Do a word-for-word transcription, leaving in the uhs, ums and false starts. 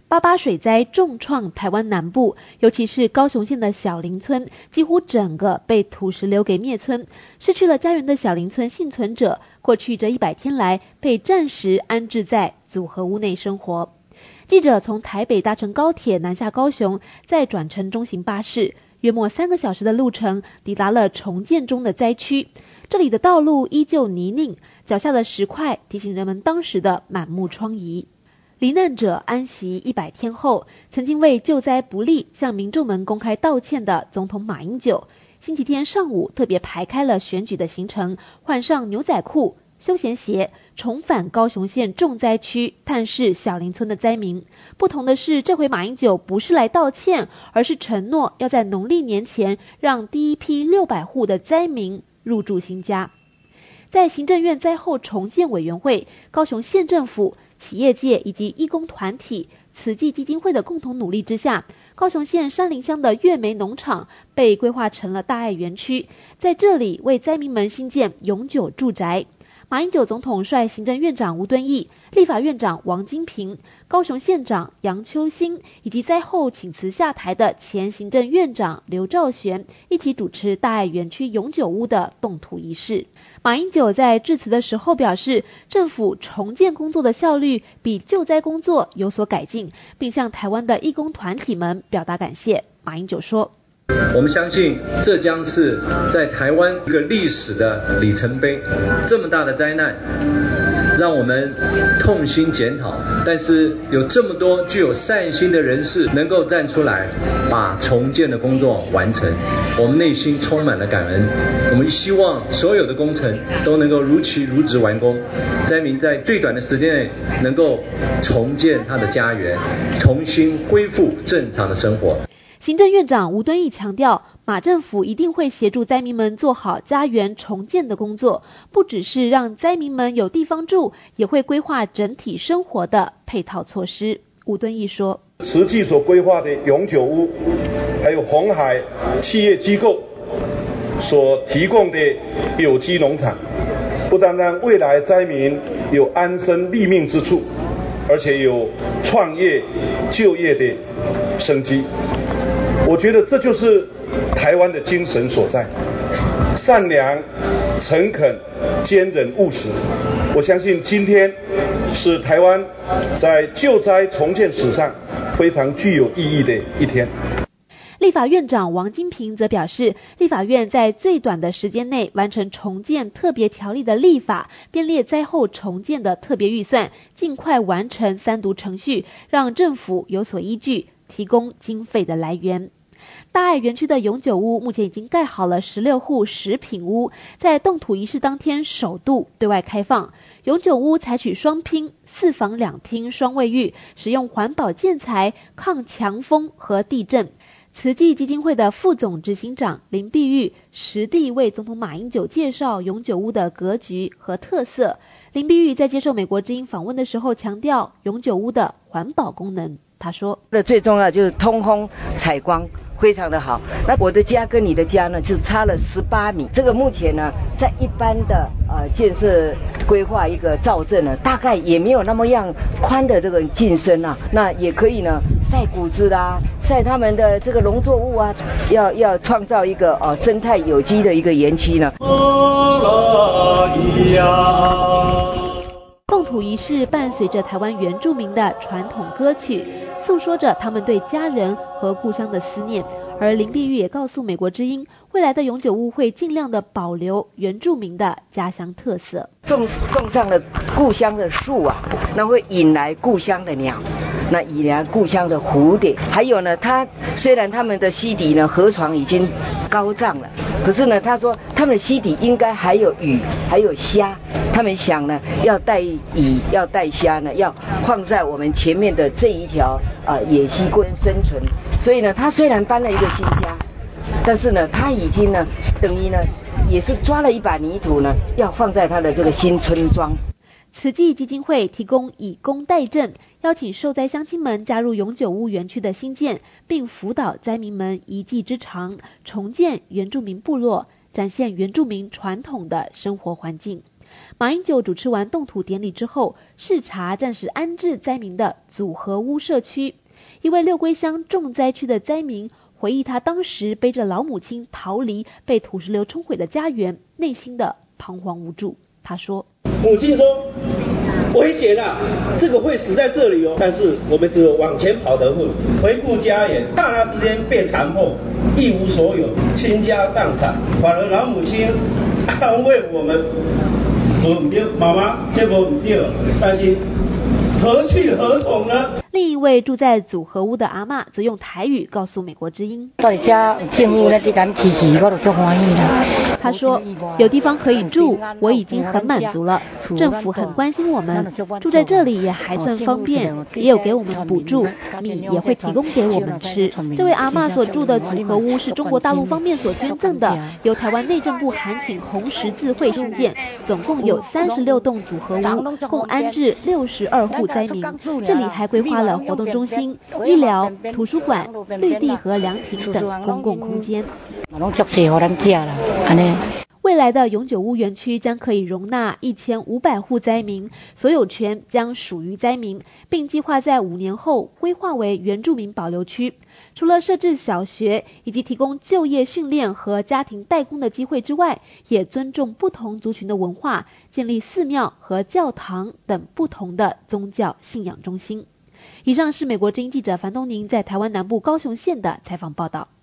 八八水灾重创台湾南部，尤其是高雄县的小林村，几乎整个被土石流给灭村。失去了家园的小林村幸存者，过去这一百天来被暂时安置在组合屋内生活。记者从台北搭乘高铁南下高雄，再转乘中型巴士，约莫三个小时的路程，抵达了重建中的灾区。这里的道路依旧泥泞，脚下的石块提醒人们当时的满目疮痍。罹难者安息一百天后，曾经为救灾不力向民众们公开道歉的总统马英九，星期天上午特别排开了选举的行程，换上牛仔裤、休闲鞋，重返高雄县重灾区探视小林村的灾民。不同的是，这回马英九不是来道歉，而是承诺要在农历年前让第一批六百户的灾民入住新家。在行政院灾后重建委员会、高雄县政府、企业界以及义工团体、慈济基金会的共同努力之下，高雄县山林乡的月梅农场被规划成了大爱园区，在这里为灾民们新建永久住宅。马英九总统率行政院长吴敦义、立法院长王金平、高雄县长杨秋兴以及灾后请辞下台的前行政院长刘兆玄一起主持大爱园区永久屋的动土仪式。马英九在致辞的时候表示，政府重建工作的效率比救灾工作有所改进，并向台湾的义工团体们表达感谢。马英九说， 我们相信这将是在台湾一个历史的里程碑。这么大的灾难让我们痛心检讨，但是有这么多具有善心的人士能够站出来把重建的工作完成，我们内心充满了感恩。我们希望所有的工程都能够如期如职完工，灾民在最短的时间内能够重建他的家园，重新恢复正常的生活。 行政院长吴敦义强调，马政府一定会协助灾民们做好家园重建的工作，不只是让灾民们有地方住，也会规划整体生活的配套措施。吴敦义说， 实际所规划的永久屋，还有鸿海企业机构所提供的有机农场，不单让未来灾民有安身立命之处，而且有创业就业的生机。我觉得这就是台湾的精神所在，善良、诚恳、坚韧、务实。我相信今天是台湾在救灾重建史上非常具有意义的一天。 立法院长王金平则表示，立法院在最短的时间内完成重建特别条例的立法，编列灾后重建的特别预算，尽快完成三读程序，让政府有所依据，提供经费的来源。大爱园区的永久屋目前已经盖好了十六户十品屋，在动土仪式当天首度对外开放。永久屋采取双拼、四房两厅双卫浴，使用环保建材，抗强风和地震。慈济基金会的副总执行长林碧玉实地为总统马英九介绍永久屋的格局和特色。林碧玉在接受美国之音访问的时候强调永久屋的环保功能。他说， 那最重要就是通风采光非常的好。那我的家跟你的家呢，就差了十八米。这个目前呢，在一般的呃建设规划一个造镇呢，大概也没有那么样宽的这个进深啊。那也可以呢晒谷子啦，晒他们的这个农作物啊，要要创造一个呃生态有机的一个园区呢。 动土仪式伴随着台湾原住民的传统歌曲，诉说着他们对家人和故乡的思念。而林碧玉也告诉美国之音，未来的永久屋会尽量的保留原住民的家乡特色， 种种上了故乡的树啊，那会引来故乡的鸟，那引来故乡的蝴蝶，还有呢，它虽然他们的溪底呢河床已经高涨了，可是呢，他说他们的溪底应该还有鱼，还有虾，他们想呢要带鱼要带虾呢，要放在我们前面的这一条呃野溪沟生存。所以呢，他虽然搬了一个新家，但是呢，他已经呢，等于呢，也是抓了一把泥土呢，要放在他的这个新村庄。 慈济基金会提供以工代赈，邀请受灾乡亲们加入永久屋园区的新建，并辅导灾民们一技之长，重建原住民部落，展现原住民传统的生活环境。 马英九主持完动土典礼之后，视察暂时安置灾民的组合屋社区。一位六龟乡重灾区的灾民回忆，他当时背着老母亲逃离被土石流冲毁的家园，内心的彷徨无助。他说：“ 母亲说危险啊，这个会死在这里哦。但是我们只有往前跑得混，回顾家园，刹那之间被残破，一无所有，倾家荡产。反而老母亲安慰我们，我唔对，妈妈，这个唔对，但是何去何从呢？” 另一位住在组合屋的阿嬷则用台语告诉美国之音：“他说有地方可以住，我已经很满足了。政府很关心我们，住在这里也还算方便，也有给我们补助，米也会提供给我们吃。”这位阿嬷所住的组合屋是中国大陆方面所捐赠的，由台湾内政部函请红十字会兴建，总共有三十六栋组合屋，共安置六十二户灾民。这里还规划了活动中心、医疗、图书馆、绿地和凉亭等公共空间。未来的永久屋园区将可以容纳一千五百户灾民，所有权将属于灾民，并计划在五年后规划为原住民保留区。除了设置小学以及提供就业训练和家庭代工的机会之外，也尊重不同族群的文化，建立寺庙和教堂等不同的宗教信仰中心。以上是美国之音记者樊东宁在台湾南部高雄县的采访报道。